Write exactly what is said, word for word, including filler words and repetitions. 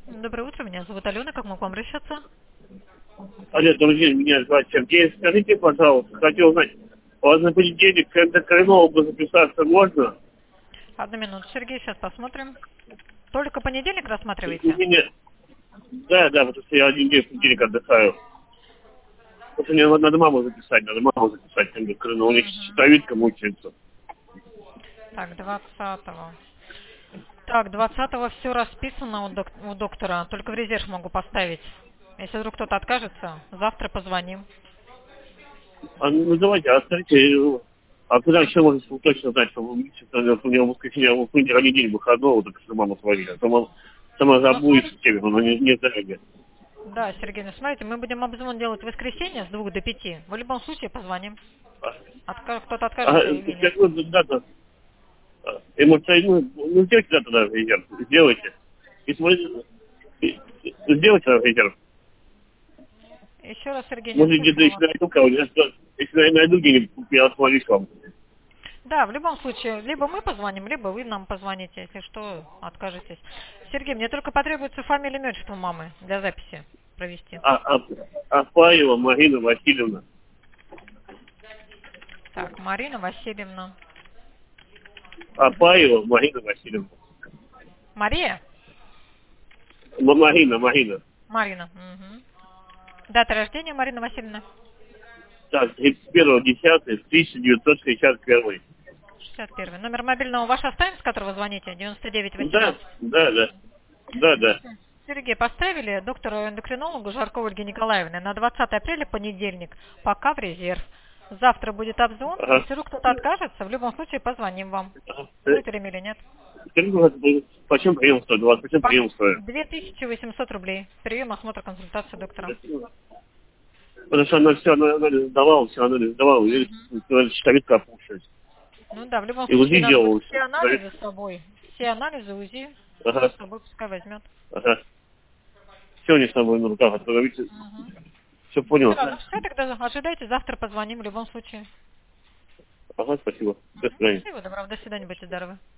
Доброе утро, меня зовут Алена, как могу к вам обращаться? Алло, друзья, меня зовут Сергей. Скажите, пожалуйста, хотел узнать, у вас на понедельник к эндокринологу записаться можно? Одну минуту, Сергей, сейчас посмотрим. Только понедельник У рассматриваете? меня... Да, да, потому что я один день в понедельник отдыхаю. Потому что мне надо маму записать, надо маму записать к эндокринологу. У них Угу. щитовидка мучается. Так, двадцатого. Так, двадцатого все расписано у, док- у доктора, только в резерв могу поставить. Если вдруг кто-то откажется, завтра позвоним. А, ну давайте, а скажите, э, а когда еще можно точно знать, что вы- что у меня в воскресенье, в понедельник один день выходного, так что мама свалила. А то мама сама Ну, забудет смотрите. с теми, но не, не здоровье. Да, Сергей, ну смотрите, мы будем обзвон делать в воскресенье с двух до пяти. В любом случае позвоним. Отка- Кто-то А, откажется или нет. как вы дата? Эмоционально, ну, сделайте да, тогда резерв, сделайте. И смотрите, и- и- сделайте тогда резерв. Еще раз, Сергей, не Может, где-то услышала если вас. найду кого-нибудь, если я найду где-нибудь, я осмотрюсь вам. Да, в любом случае, либо мы позвоним, либо вы нам позвоните, если что, откажетесь. Сергей, мне только потребуется фамилия, имя, отчество мамы для записи провести. А, а, Апаева Марина Васильевна. Так, Марина Васильевна. Апаева Марина Васильевна. Мария? М- Марина, Марина. Марина. Мгм. Дата рождения Марины Васильевны? Так, тридцать первого десятого тысяча девятьсот шестьдесят первый. шестьдесят первый. Номер мобильного ваш оставим, с которого звоните? девяносто девять Да, восемнадцать. да, да. Да, да. Сергей, поставили доктору эндокринологу Жарковой Ольге Николаевне на двадцатое апреля, понедельник, пока в резерв. Завтра будет обзвон. Ага. Если вдруг кто-то откажется, в любом случае позвоним вам. Ага. Будет время или нет. Скажите, пожалуйста, почем прием стоит? У вас почем По- прием стоит? две тысячи восемьсот рублей. Прием, осмотр, консультация доктора. Потому что она все анализ сдавала, все анализ сдавала, и говорит, щитовидка опухшись. Ну да, в любом И случае УЗИ надо будет делал. все анализы с собой. Все анализы УЗИ все Ага, с собой пускай возьмет. ага. Все у них с собой на руках, а то, видите, Угу. все понял. Все, ну все, тогда ожидайте, завтра позвоним в любом случае. Ага, спасибо. До Мгм. свидания. Всего доброго, до свидания, будьте здоровы.